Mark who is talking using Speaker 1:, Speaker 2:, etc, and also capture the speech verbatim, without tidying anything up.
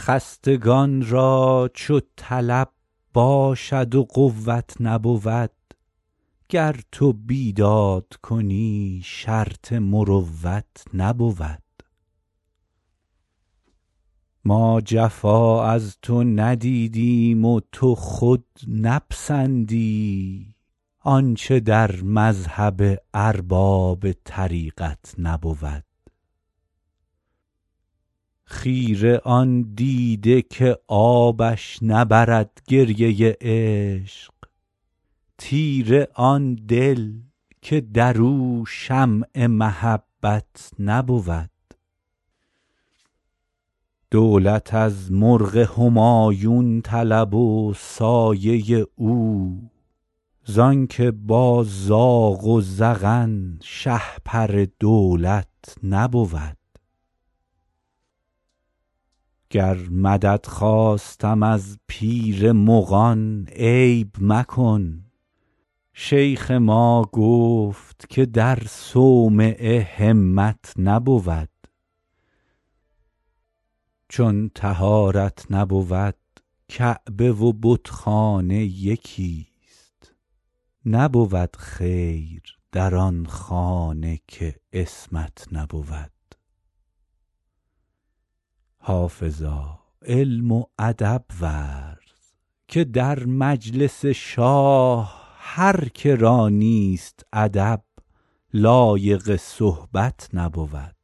Speaker 1: خستگان را چو طلب باشد و قوت نبود گر تو بیداد کنی شرط مروت نبود ما جفا از تو ندیدیم و تو خود نپسندی آنچه در مذهب ارباب طریقت نبود خیره آن دیده که آبش نبرد گریه عشق تیره آن دل که در او شمع محبت نبود دولت از مرغ همایون طلب و سایه او زانکه با زاغ و زغن شهپر دولت نبود گر مدد خواستم از پیر مغان عیب مکن شیخ ما گفت که در صومعه همت نبود چون طهارت نبود کعبه و بتخانه یکیست نبود خیر در آن خانه که عصمت نبود حافظا علم و ادب ورز که در مجلس شاه هر که را نیست ادب لایق صحبت نبود